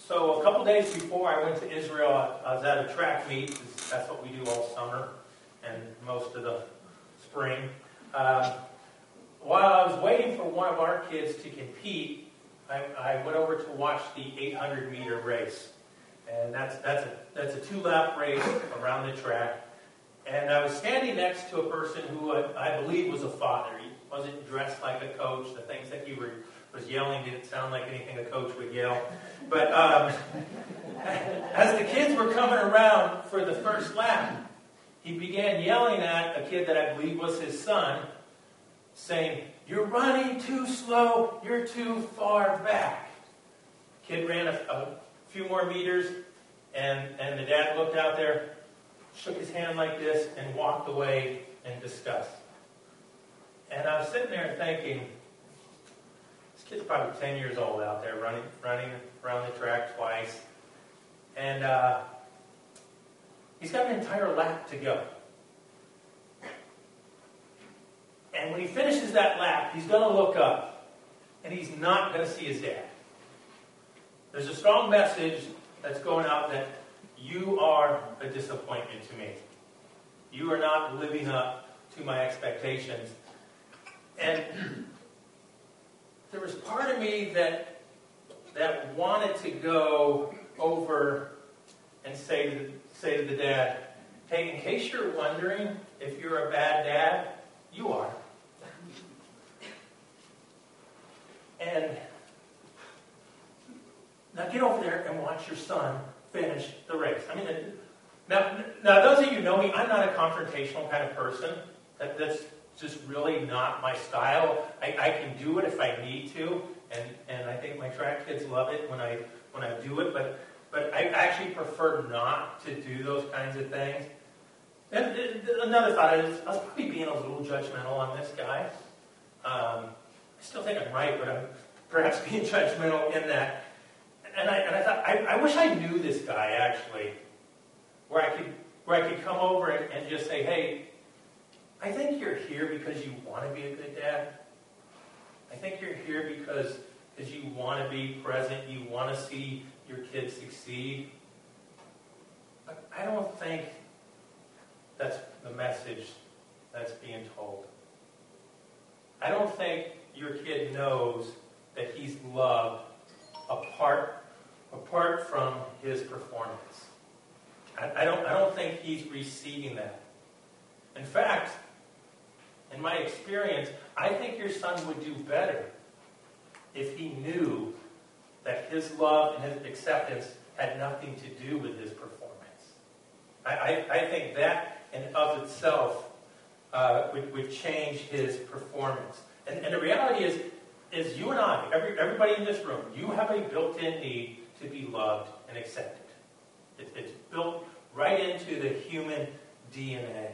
So a couple days before I went to Israel, I was at a track meet. That's what we do all summer and most of the spring. While I was waiting for one of our kids to compete, I went over to watch the 800-meter race. And that's a 2-lap race around the track. And I was standing next to a person who I believe was a father. He wasn't dressed like a coach. The things that he was yelling didn't sound like anything a coach would yell. But as the kids were coming around for the first lap, he began yelling at a kid that I believe was his son, saying, "You're running too slow. You're too far back." Kid ran a few more meters, and the dad looked out there, shook his hand like this, and walked away in disgust. And I was sitting there thinking, this kid's probably 10 years old out there, running around the track twice. And he's got an entire lap to go. And when he finishes that lap, he's going to look up, and he's not going to see his dad. There's a strong message that's going out that you are a disappointment to me. You are not living up to my expectations. And there was part of me that wanted to go over and say to the dad, "Hey, in case you're wondering if you're a bad dad, you are. And now get over there and watch your son finish the race." I mean, now those of you who know me, I'm not a confrontational kind of person. That's just really not my style. I can do it if I need to, and I think my track kids love it when I do it. But I actually prefer not to do those kinds of things. And another thought is, I was probably being a little judgmental on this guy. I still think I'm right, but I'm perhaps being judgmental in that. And I thought, I wish I knew this guy actually, where I could come over and just say, "Hey, I think you're here because you want to be a good dad. I think you're here because you want to be present. You want to see your kids succeed." But I don't think that's the message that's being told. I don't think your kid knows that he's loved apart from his performance. I don't think he's receiving that. In fact, in my experience, I think your son would do better if he knew that his love and his acceptance had nothing to do with his performance. I think that in of itself would change his performance. And the reality is you and I, everybody in this room, you have a built-in need to be loved and accepted. It's built right into the human DNA.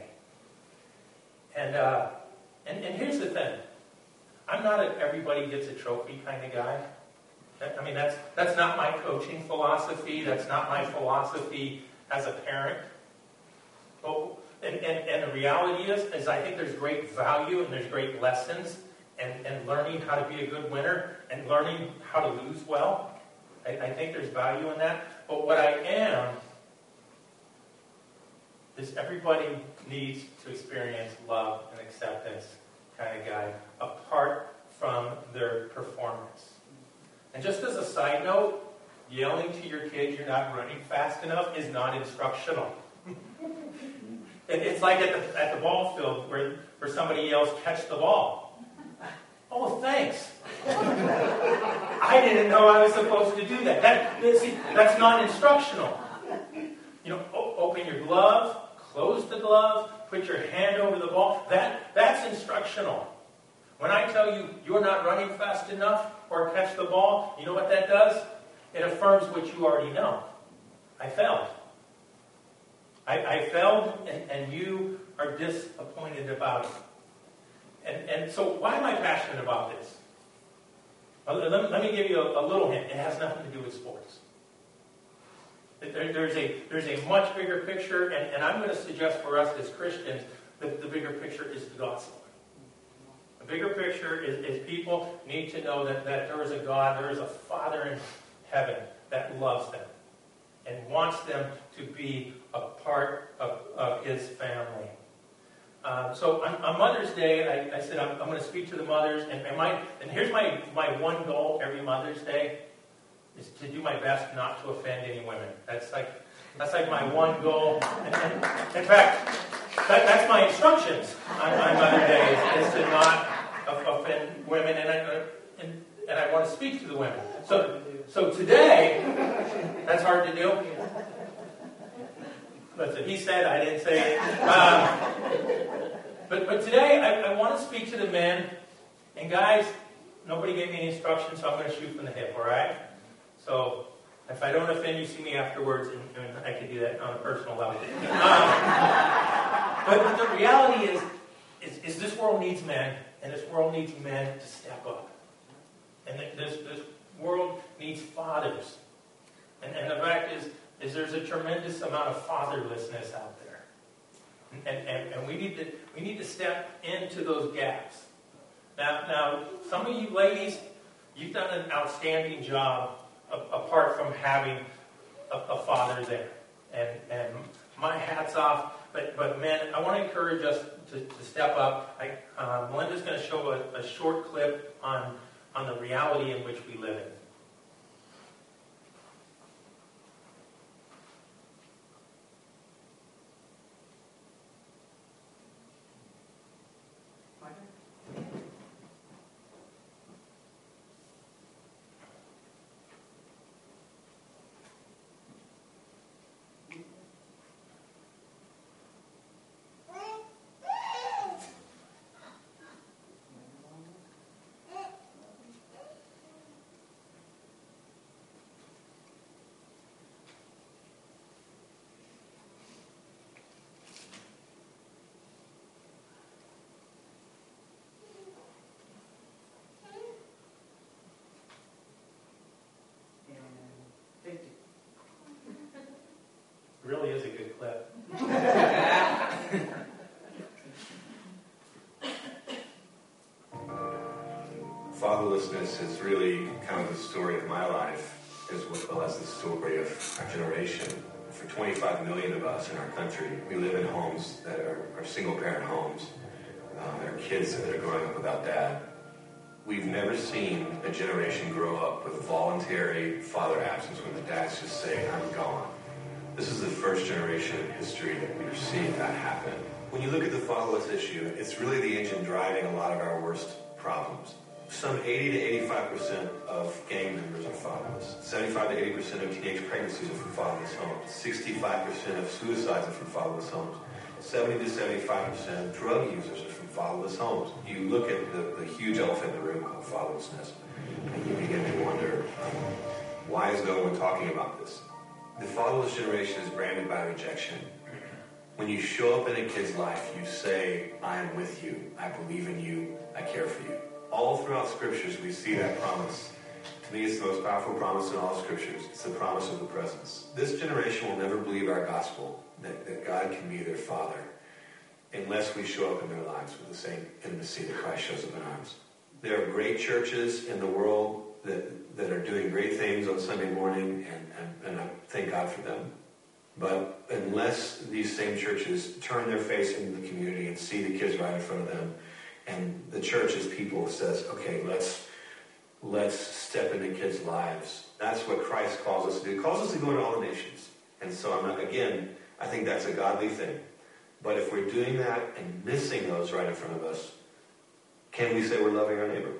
And here's the thing. I'm not an everybody gets a trophy kind of guy. I mean, that's not my coaching philosophy. That's not my philosophy as a parent. And the reality is I think there's great value and there's great lessons and learning how to be a good winner and learning how to lose well. I think there's value in that. But what I am is everybody needs to experience love and acceptance kind of guy apart from their performance. And just as a side note, yelling to your kid you're not running fast enough is not instructional. It's like at the ball field where somebody yells, "Catch the ball." "Oh, thanks." I didn't know I was supposed to do that. That's not instructional. Open your glove, close the glove, put your hand over the ball. That's instructional. When I tell you you're not running fast enough or catch the ball, you know what that does? It affirms what you already know. I failed. I failed, and you are disappointed about it. And so why am I passionate about this? Well, let me give you a little hint. It has nothing to do with sports. There's a much bigger picture, and I'm going to suggest for us as Christians that the bigger picture is the gospel. The bigger picture is people need to know that there is a God, there is a Father in heaven that loves them and wants them to be a part of his family. So on Mother's Day, I said I'm going to speak to the mothers, and here's my one goal every Mother's Day is to do my best not to offend any women. That's like my one goal. And in fact, that's my instructions on Mother's Day is to not offend women, and I want to speak to the women. So today, that's hard to do. But he said, I didn't say it. But today, I want to speak to the men. And guys, nobody gave me any instructions, so I'm going to shoot from the hip, all right? So if I don't offend you, see me afterwards, and I can do that on a personal level. But the reality is this world needs men, and this world needs men to step up. And this world needs fathers. And the fact is there's a tremendous amount of fatherlessness out there. And we need to step into those gaps. Now, some of you ladies, you've done an outstanding job apart from having a father there. And my hat's off. But men, I want to encourage us to step up. Melinda's going to show a short clip on the reality in which we live in. Really is a good clip. Fatherlessness is really kind of the story of my life, as well as the story of our generation. For 25 million of us in our country, we live in homes that are single-parent homes. There are kids that are growing up without dad. We've never seen a generation grow up with voluntary father absence when the dads just say, I'm gone. This is the first generation in history that we're seeing that happen. When you look at the fatherless issue, it's really the engine driving a lot of our worst problems. Some 80 to 85% of gang members are fatherless. 75 to 80% of teenage pregnancies are from fatherless homes. 65% of suicides are from fatherless homes. 70 to 75% of drug users are from fatherless homes. You look at the huge elephant in the room called fatherlessness, and you begin to wonder, why is no one talking about this? The fatherless generation is branded by rejection. When you show up in a kid's life, you say, I am with you, I believe in you, I care for you. All throughout scriptures, we see that promise. To me, it's the most powerful promise in all scriptures. It's the promise of the presence. This generation will never believe our gospel, that God can be their father, unless we show up in their lives with the same intimacy that Christ shows up in ours. There are great churches in the world that are doing great things on Sunday morning, and I thank God for them. But unless these same churches turn their face into the community and see the kids right in front of them, and the church as people says, okay, let's step into kids' lives. That's what Christ calls us to do. He calls us to go into all the nations. And so I think that's a godly thing. But if we're doing that and missing those right in front of us, can we say we're loving our neighbor?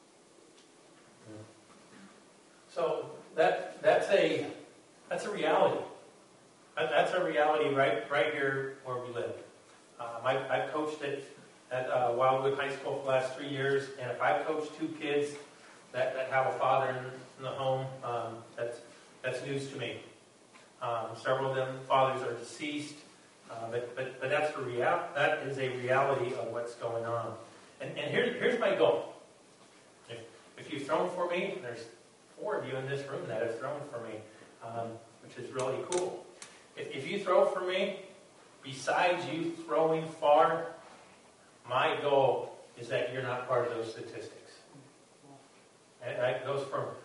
So that's a reality. That's a reality right here where we live. I've coached at Wildwood High School for the last 3 years, and if I've coached 2 kids that have a father in the home, that's news to me. Several of them fathers are deceased, but that's that is a reality of what's going on. And here's my goal. If you've thrown for me, there's 4 of you in this room that have thrown for me, which is really cool. If you throw for me, besides you throwing far, my goal is that you're not part of those statistics. And that goes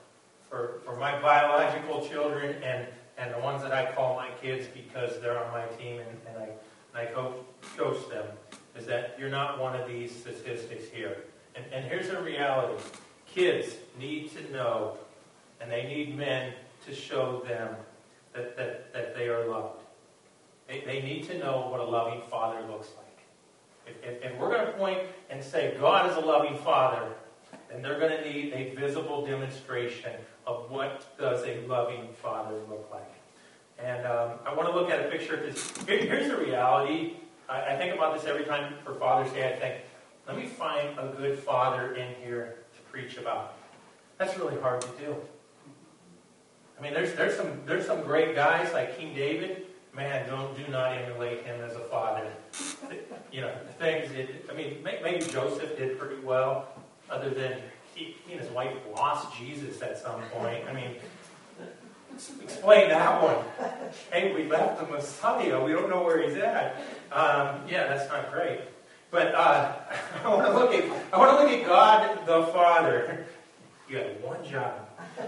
for my biological children and the ones that I call my kids because they're on my team and I coach them, is that you're not one of these statistics here. And here's the reality. Kids need to know, and they need men to show them that they are loved. They need to know what a loving father looks like. If we're going to point and say God is a loving father, then they're going to need a visible demonstration of what does a loving father look like. And I want to look at a picture. Here's the reality. I think about this every time for Father's Day. I think, let me find a good father in here to preach about. That's really hard to do. I mean, there's some great guys like King David. Man, do not emulate him as a father. You know, maybe Joseph did pretty well, other than he and his wife lost Jesus at some point. I mean, explain that one. Hey, we left the Messiah. We don't know where he's at. Yeah, that's not great. But I want to look at God the Father. You have one job.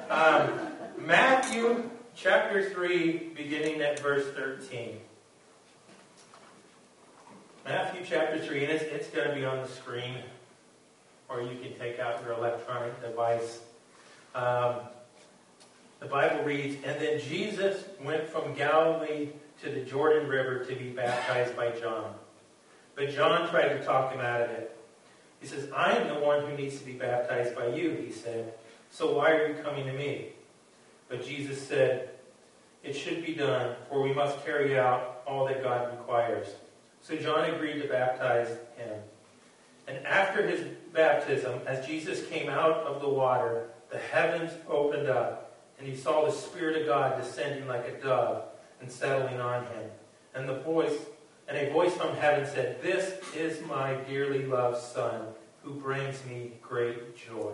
Matthew chapter 3, beginning at verse 13. Matthew chapter 3, and it's going to be on the screen, or you can take out your electronic device. The Bible reads, "And then Jesus went from Galilee to the Jordan River to be baptized by John. But John tried to talk him out of it. He says, 'I am the one who needs to be baptized by you,' he said. 'So why are you coming to me?' But Jesus said, 'It should be done, for we must carry out all that God requires.' So John agreed to baptize him. And after his baptism, as Jesus came out of the water, the heavens opened up, and he saw the Spirit of God descending like a dove and settling on him. And a voice from heaven said, 'This is my dearly loved Son, who brings me great joy.'"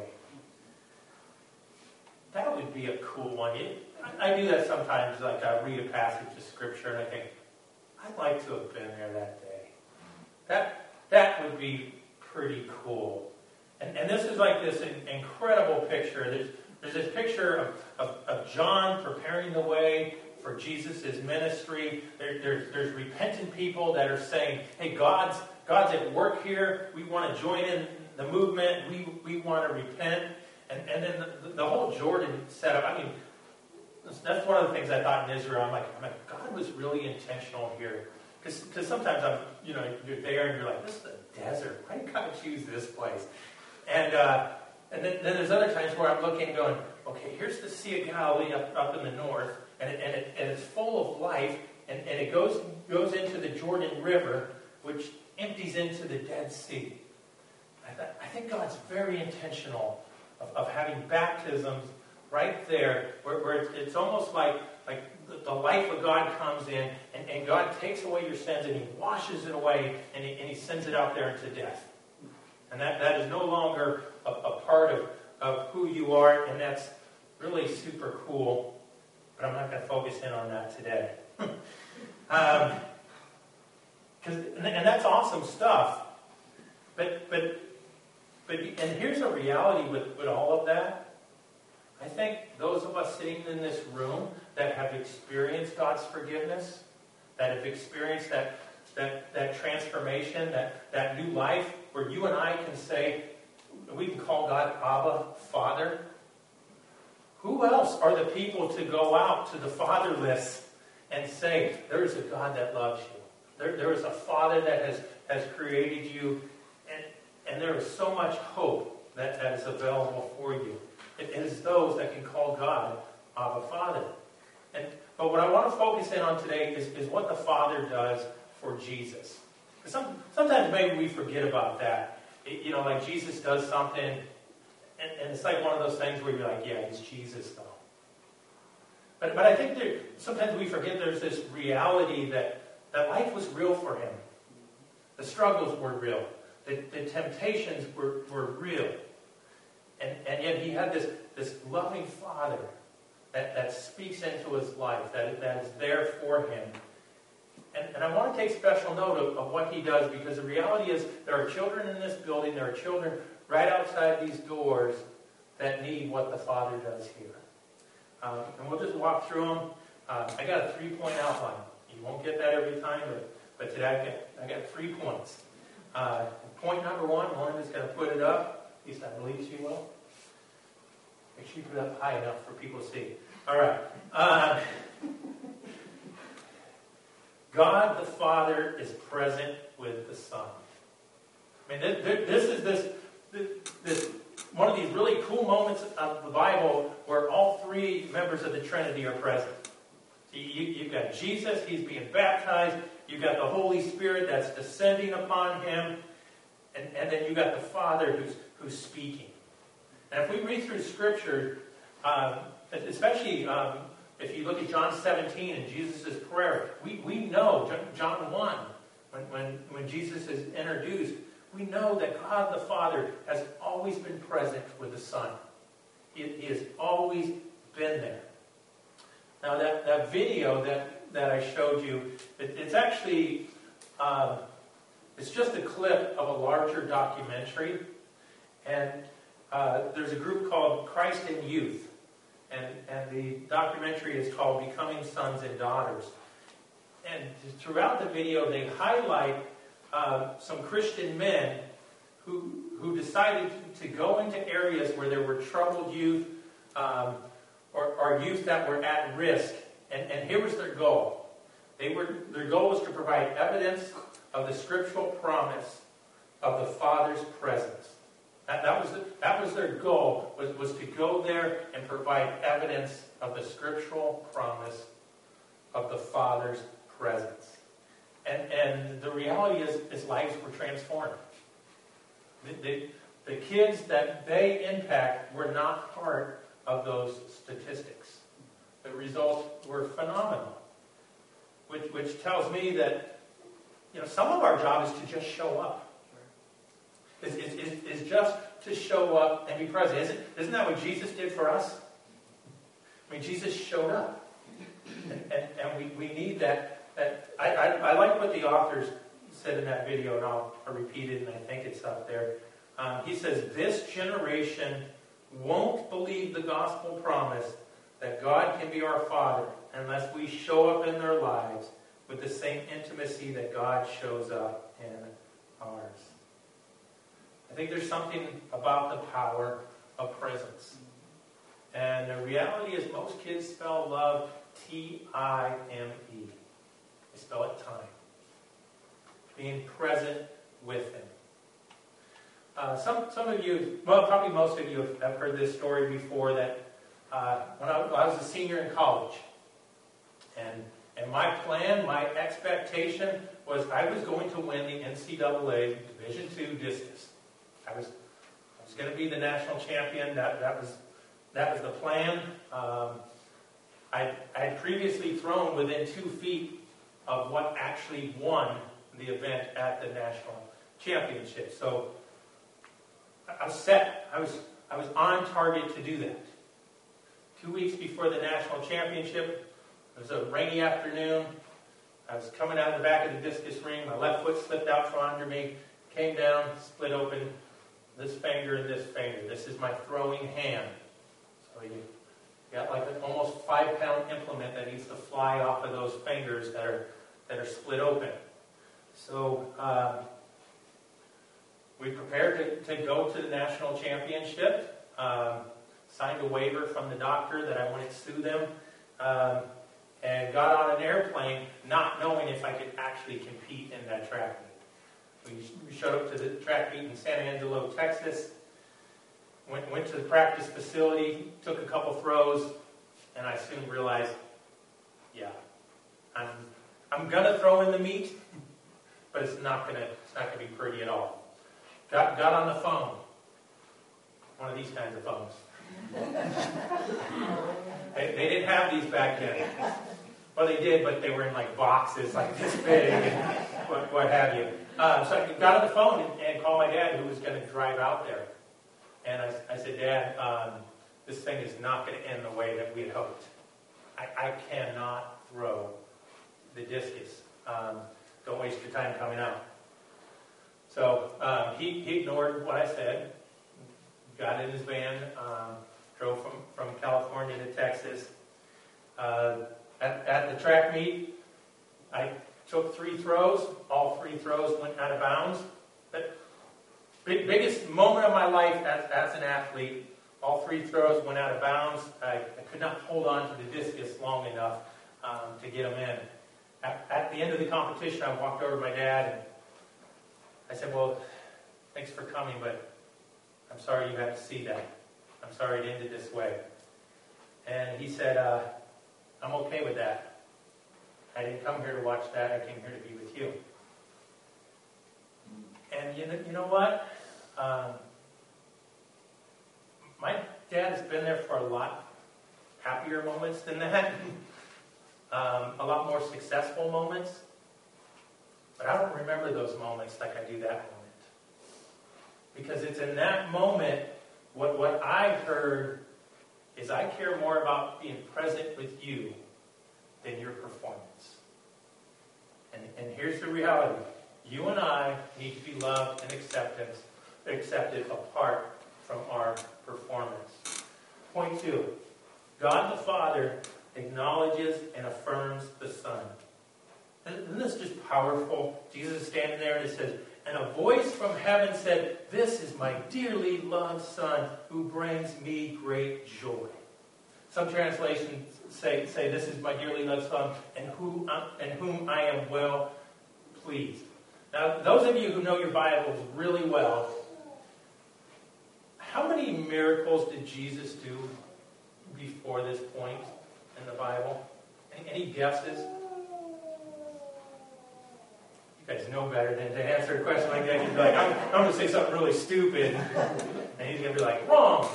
That would be a cool one. I do that sometimes, like I read a passage of Scripture and I think, I'd like to have been there that day. That would be pretty cool. And this is like this incredible picture. There's this picture of John preparing the way for Jesus' ministry. There's repentant people that are saying, "Hey, God's at work here. We want to join in the movement. We want to repent." And then the whole Jordan setup. I mean, that's one of the things I thought in Israel. I'm like, God was really intentional here. Because sometimes you're there and you're like, this is a desert. Why did God choose this place? And then there's other times where I'm looking and going, okay, here's the Sea of Galilee up in the north, and it's full of life, and it goes into the Jordan River, which empties into the Dead Sea. I think God's very intentional of having baptisms right there, where it's almost like the life of God comes in, and God takes away your sins, and He washes it away, and He sends it out there into death. And that is no longer a part of who you are, and that's really super cool. But I'm not going to focus in on that today. And that's awesome stuff. But here's a reality with all of that. I think those of us sitting in this room that have experienced God's forgiveness, that have experienced that transformation, that new life, where you and I can say, we can call God Abba, Father. Who else are the people to go out to the fatherless and say, there is a God that loves you. There is a Father that has created you, and there is so much hope that is available for you. It is those that can call God Abba, Father. But what I want to focus in on today is what the Father does for Jesus. Sometimes maybe we forget about that. Like Jesus does something, and it's like one of those things where you're like, yeah, he's Jesus though. But I think sometimes we forget there's this reality that life was real for him. The struggles were real. The temptations were real. And yet he had this loving Father that speaks into his life, that is there for him. And I want to take special note of what he does, because the reality is there are children in this building, there are children right outside these doors that need what the Father does here. And we'll just walk through them. I got a 3-point outline. You won't get that every time, but today I got 3 points. Point number 1, Melinda's going to put it up. At least I believe she will. Make sure you put it up high enough for people to see. All right. God the Father is present with the Son. I mean, this is one of these really cool moments of the Bible where all 3 members of the Trinity are present. So you've got Jesus, he's being baptized. You've got the Holy Spirit that's descending upon him. And then you've got the Father who's speaking. And if we read through Scripture, especially if you look at John 17 and Jesus' prayer, we know, John 1, when Jesus is introduced, we know that God the Father has always been present with the Son. He has always been there. Now that video that I showed you, it's actually, it's just a clip of a larger documentary. And there's a group called Christ in Youth. And the documentary is called Becoming Sons and Daughters. And throughout the video, they highlight some Christian men who decided to go into areas where there were troubled youth or youth that were at risk. And here was their goal. Their goal was to provide evidence of the scriptural promise of the Father's presence. That was their goal, was to go there and provide evidence of the scriptural promise of the Father's presence. And the reality is lives were transformed. The kids that they impact were not part of those statistics. The results were phenomenal, which tells me that some of our job is to just show up. Is just to show up and be present. Isn't that what Jesus did for us? I mean, Jesus showed up. And we need that. I like what the authors said in that video, and I'll repeat it, and I think it's up there. He says, this generation won't believe the gospel promise that God can be our Father unless we show up in their lives with the same intimacy that God shows up in ours. I think there's something about the power of presence. And the reality is most kids spell love Time. They spell it time. Being present with him. Some of you, well, probably most of you have heard this story before, that when I was a senior in college, and my plan, my expectation was I was going to win the NCAA Division II discus. I was going to be the national champion. That was the plan. I had previously thrown within 2 feet of what actually won the event at the national championship. So I was set. I was on target to do that. 2 weeks before the national championship, it was a rainy afternoon. I was coming out of the back of the discus ring. My left foot slipped out from under me, came down, split open this finger and this finger. This is my throwing hand. So you got like an almost 5-pound implement that needs to fly off of those fingers that are split open. So we prepared to go to the national championship. Signed a waiver from the doctor that I wouldn't sue them. And got on an airplane not knowing if I could actually compete in that track meet. We showed up to the track meet in San Angelo, Texas. Went to the practice facility, took a couple throws, and I soon realized, yeah, I'm gonna throw in the meet, but it's not gonna be pretty at all. Got on the phone, one of these kinds of phones. They didn't have these back then. Well, they did, but they were in like boxes like this big and what have you. So I got on the phone and called my dad, who was going to drive out there. And I said, Dad, this thing is not going to end the way that we had hoped. I cannot throw the discus. Don't waste your time coming out. So he ignored what I said, got in his van, drove from California to Texas. At the track meet, I took 3 throws. All 3 throws went out of bounds. But biggest moment of my life as an athlete, all 3 throws went out of bounds. I could not hold on to the discus long enough to get them in. At the end of the competition, I walked over to my dad and I said, well, thanks for coming, but I'm sorry you had to see that. I'm sorry it ended this way. And he said, I'm okay with that. I didn't come here to watch that. I came here to be with you. And you know what? My dad has been there for a lot happier moments than that. A lot more successful moments. But I don't remember those moments like I do that moment. Because it's in that moment, what I heard is I care more about being present with you than your performance. And here's the reality. You and I need to be loved and accepted apart from our performance. Point 2. God the Father acknowledges and affirms the Son. Isn't this just powerful? Jesus is standing there and it says, and a voice from heaven said, this is my dearly loved Son who brings me great joy. Some translations say this is my dearly loved Son and whom I am well pleased. Now, those of you who know your Bibles really well, how many miracles did Jesus do before this point in the Bible? Any guesses? You guys know better than to answer a question like that. You'd be like, I'm going to say something really stupid. And he's going to be like, wrong.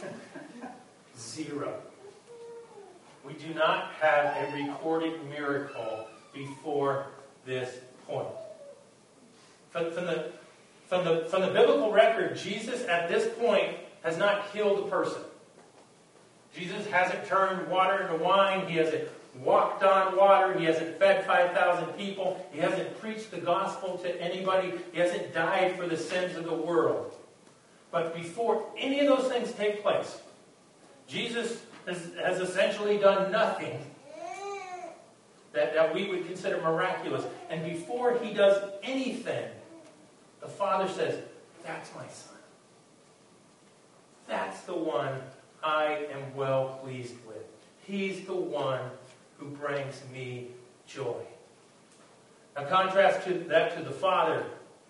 0. We do not have a recorded miracle before this point. From the biblical record, Jesus at this point has not healed a person. Jesus hasn't turned water into wine. He hasn't walked on water. He hasn't fed 5,000 people. He hasn't preached the gospel to anybody. He hasn't died for the sins of the world. But before any of those things take place, Jesus has essentially done nothing that we would consider miraculous. And before he does anything, the Father says, that's my Son. That's the one I am well pleased with. He's the one who brings me joy. Now contrast that to the Father.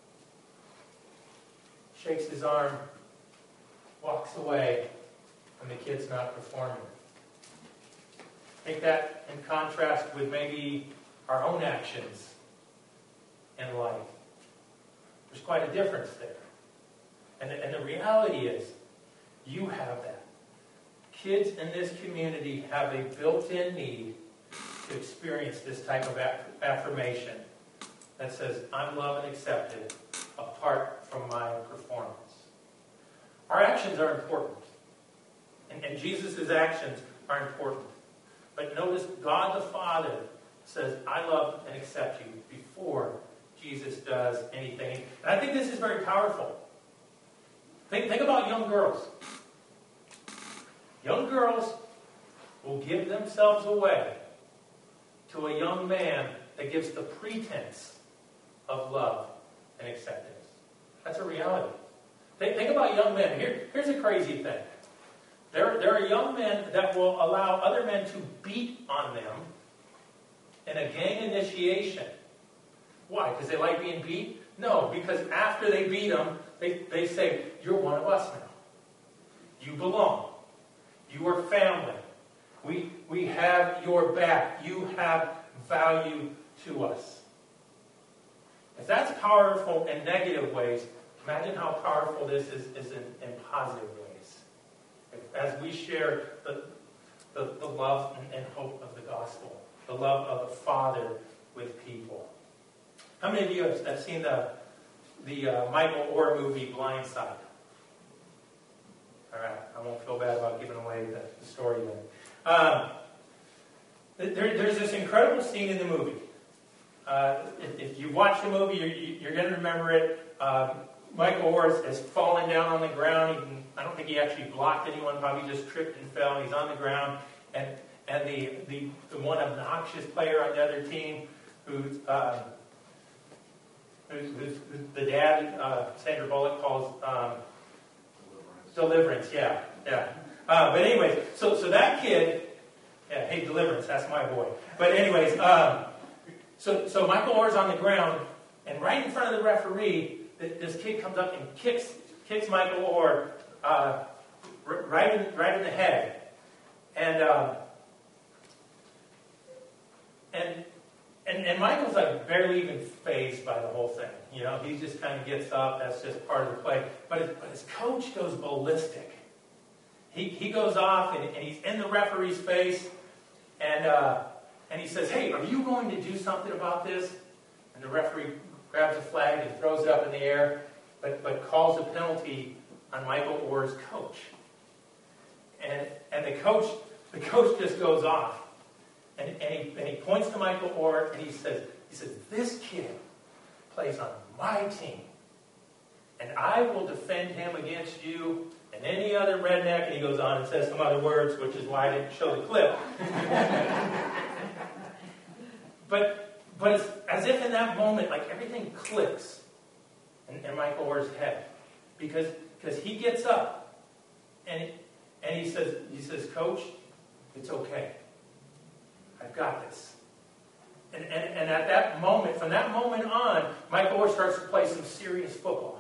Shakes his arm, walks away, and the kid's not performing. Take that in contrast with maybe our own actions in life. There's quite a difference there. And the reality is, you have that. Kids in this community have a built-in need to experience this type of affirmation that says, I'm loved and accepted apart from my performance. Our actions are important. And Jesus' actions are important. But notice God the Father says, I love and accept you before Jesus does anything. And I think this is very powerful. Think about young girls. Young girls will give themselves away to a young man that gives the pretense of love and acceptance. That's a reality. Think about young men. Here's a crazy thing. There are young men that will allow other men to beat on them in a gang initiation. Why? Because they like being beat? No, because after they beat them, they say, you're one of us now. You belong. You are family. We have your back. You have value to us. If that's powerful in negative ways, imagine how powerful this is in positive ways. As we share the love and hope of the gospel, the love of the Father with people. How many of you have seen the Michael Oher movie Blindside? All right, I won't feel bad about giving away the story then. There's this incredible scene in the movie. If you watch the movie, you're going to remember it. Michael Orr is falling down on the ground. I don't think he actually blocked anyone, probably just tripped and fell. He's on the ground. And the one obnoxious player on the other team who's the dad, Sandra Bullock calls Deliverance. Yeah. But anyways, so that kid, yeah, hey, Deliverance, that's my boy. But anyways, so Michael Orr's on the ground, and right in front of the referee, this kid comes up and kicks Michael Orr right in the head, and Michael's like barely even fazed by the whole thing. You know, he just kind of gets up. That's just part of the play. But his coach goes ballistic. He goes off and he's in the referee's face, and he says, "Hey, are you going to do something about this?" And the referee grabs a flag and throws it up in the air, but calls a penalty on Michael Orr's coach. And the coach just goes off, and he points to Michael Orr and he says, "This kid plays on my team, and I will defend him against you and any other redneck." And he goes on and says some other words, which is why I didn't show the clip. But it's as if in that moment, like everything clicks in Michael Orr's head, because he gets up and he says, "Coach, it's okay. I've got this." And at that moment, from that moment on, Michael Orr starts to play some serious football.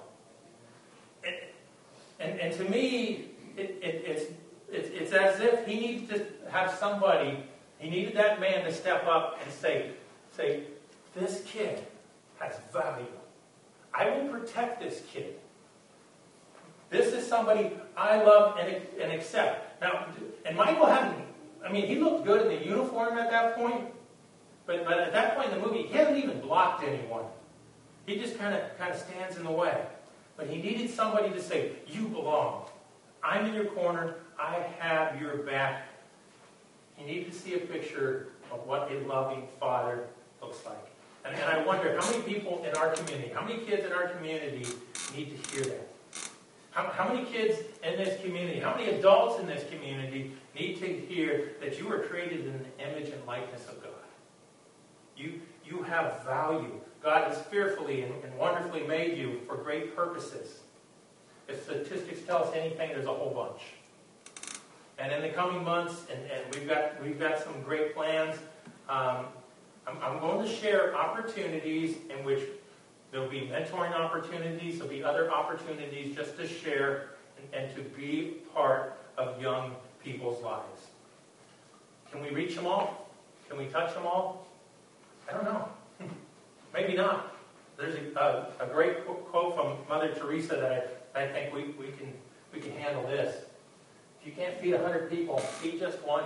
And to me, it's as if he needs to have somebody. He needed that man to step up and say, "This kid has value. I will protect this kid. This is somebody I love and accept." Now, and Michael he looked good in the uniform at that point, but at that point in the movie, he hasn't even blocked anyone. He just kind of stands in the way. But he needed somebody to say, "You belong. I'm in your corner. I have your back." He needed to see a picture of what a loving father looks like. And I wonder, how many people in our community, how many kids in our community need to hear that? How many kids in this community, how many adults in this community need to hear that you were created in the image and likeness of God? You have value. God has fearfully and wonderfully made you for great purposes. If statistics tell us anything, there's a whole bunch. And in the coming months, and we've got some great plans. I'm going to share opportunities in which there'll be mentoring opportunities, there'll be other opportunities just to share and to be part of young people's lives. Can we reach them all? Can we touch them all? I don't know. Maybe not. There's a great quote from Mother Teresa that I think we can handle this. If you can't feed 100 people, feed just one.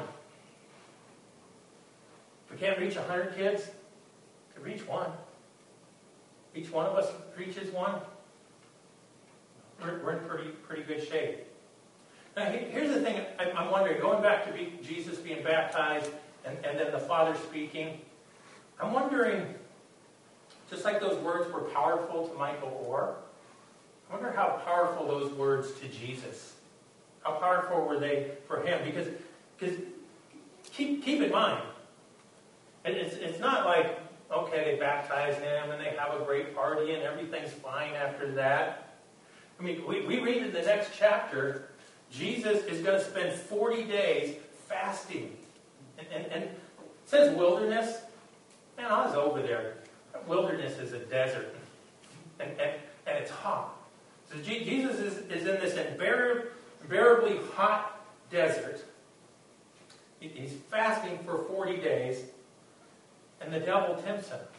If we can't reach 100 kids, to reach one. Each one of us reaches one. We're in pretty good shape. Now, here's the thing I'm wondering, going back to Jesus being baptized and then the Father speaking, I'm wondering, just like those words were powerful to Michael Orr, I wonder how powerful those words to Jesus. How powerful were they for him? Because keep in mind, it's not like, okay, they baptize him and they have a great party and everything's fine after that. I mean, we read in the next chapter, Jesus is going to spend 40 days fasting. And it says wilderness. Man, I was over there. Wilderness is a desert. And it's hot. So Jesus is in this unbearably hot desert. He's fasting for 40 days. And the devil tempts him.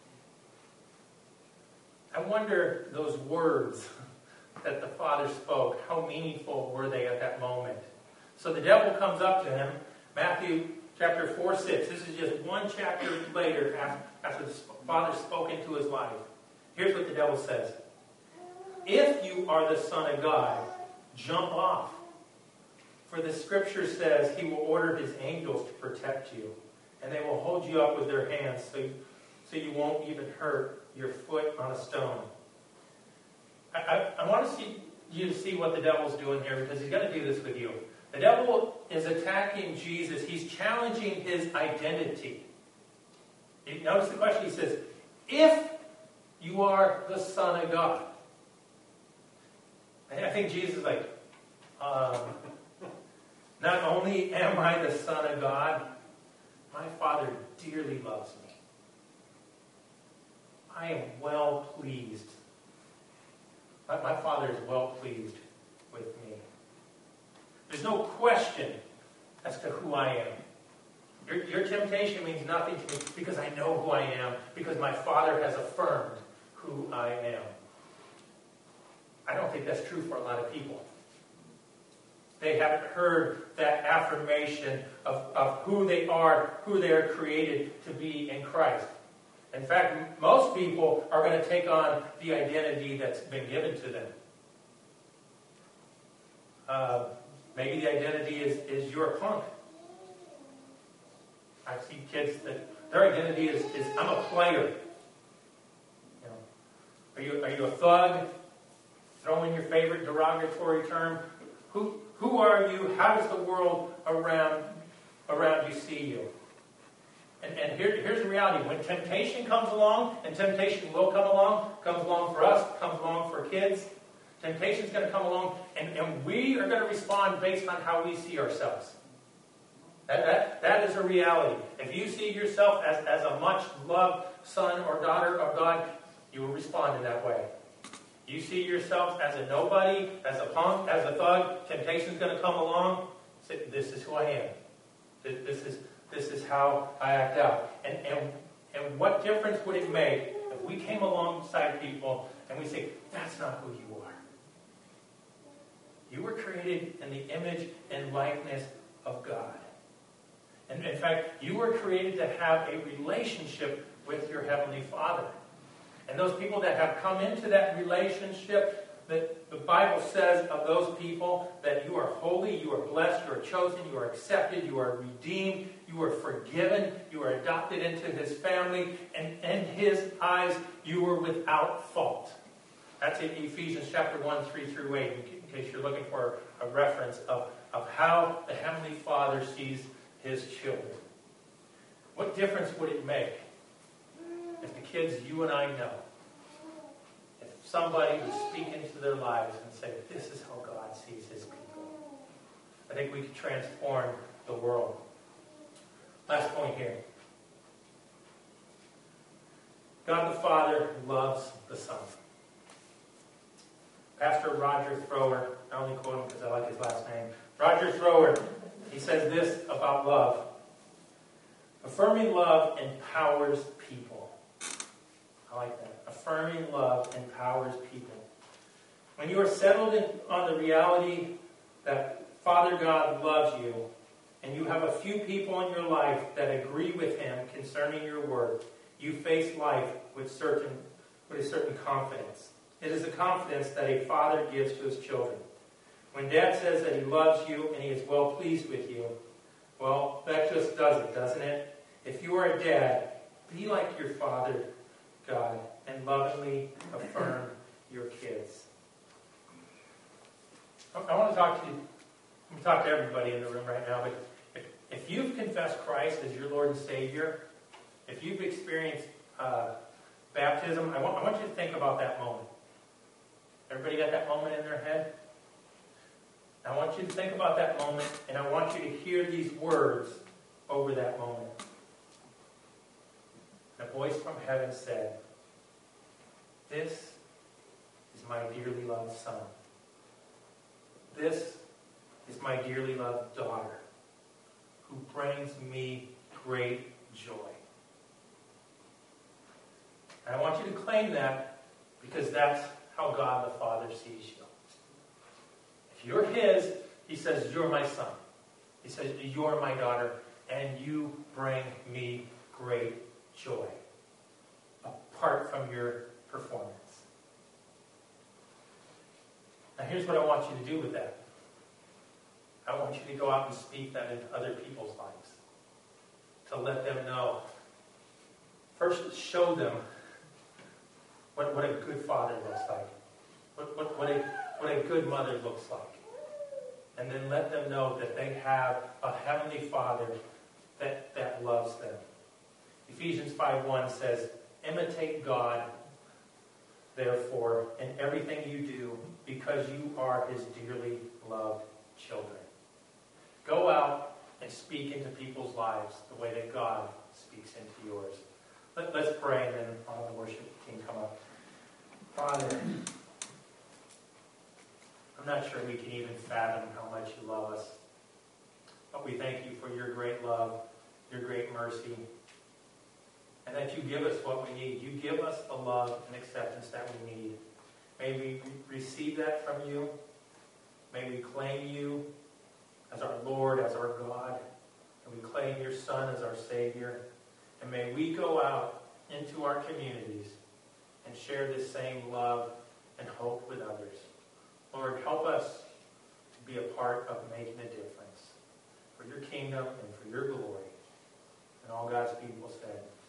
I wonder, those words that the Father spoke, how meaningful were they at that moment? So the devil comes up to him, Matthew chapter 4-6. This is just one chapter later after the Father spoke into his life. Here's what the devil says. "If you are the Son of God, jump off. For the Scripture says he will order his angels to protect you, and they will hold you up with their hands so you won't even hurt your foot on a stone." I want you to see what the devil's doing here, because he's going to do this with you. The devil is attacking Jesus. He's challenging his identity. Notice the question. He says, if you are the Son of God. I think Jesus is like, not only am I the Son of God, my Father dearly loves me. I am well pleased. My Father is well pleased with me. There's no question as to who I am. Your temptation means nothing to me because I know who I am, because my Father has affirmed who I am. I don't think that's true for a lot of people. They haven't heard that affirmation of who they are created to be in Christ. In fact, most people are going to take on the identity that's been given to them. Maybe the identity is you're a punk. I see kids that their identity is I'm a player. You know, are you a thug? Throw in your favorite derogatory term. Who are you? How does the world around you see you? And here's the reality. When temptation comes along, and temptation will comes along for us, comes along for kids, temptation's going to come along, and we are going to respond based on how we see ourselves. That is a reality. If you see yourself as a much-loved son or daughter of God, you will respond in that way. You see yourself as a nobody, as a punk, as a thug, temptation's going to come along, say, this is who I am. This is how I act out. And what difference would it make if we came alongside people and we say, that's not who you are. You were created in the image and likeness of God. And in fact, you were created to have a relationship with your Heavenly Father. And those people that have come into that relationship, that the Bible says of those people that you are holy, you are blessed, you are chosen, you are accepted, you are redeemed, you are forgiven, you are adopted into His family, and in His eyes you are without fault. That's in Ephesians chapter 1, 3 through 8, in case you're looking for a reference of how the Heavenly Father sees His children. What difference would it make if the kids you and I know, if somebody would speak into their lives and say, this is how God sees His people? I think we could transform the world. Last point here. God the Father loves the Son. Pastor Roger Thrower, I only quote him because I like his last name. Roger Thrower, he says this about love. Affirming love empowers people. I like that. Affirming love empowers people. When you are settled on the reality that Father God loves you, and you have a few people in your life that agree with Him concerning your work, you face life with a certain confidence. It is a confidence that a father gives to his children. When Dad says that he loves you and he is well pleased with you, well, that just does it, doesn't it? If you are a dad, be like your Father God and lovingly affirm your kids. I want to talk to you. I'm going to talk to everybody in the room right now, but if you've confessed Christ as your Lord and Savior, if you've experienced baptism, I want you to think about that moment. Everybody got that moment in their head? I want you to think about that moment, and I want you to hear these words over that moment. And a voice from heaven said, "This is my dearly loved son. This is my dearly loved daughter, who brings me great joy." And I want you to claim that, because that's how God the Father sees you. If you're His, He says, "You're my son." He says, "You're my daughter, and you bring me great joy," apart from your performance. Now here's what I want you to do with that. I want you to go out and speak that into other people's lives. To let them know. First, show them what a good father looks like. what a good mother looks like. And then let them know that they have a Heavenly Father that loves them. Ephesians 5:1 says, imitate God, therefore, in everything you do, because you are His dearly loved children. Go out and speak into people's lives the way that God speaks into yours. Let's pray, and then I'll have the worship team come up. Father, I'm not sure we can even fathom how much you love us. But we thank you for your great love, your great mercy, and that you give us what we need. You give us the love and acceptance that we need. May we receive that from you. May we claim you as our Lord, as our God. And we claim your Son as our Savior. And may we go out into our communities and share this same love and hope with others. Lord, help us to be a part of making a difference for your kingdom and for your glory. And all God's people said,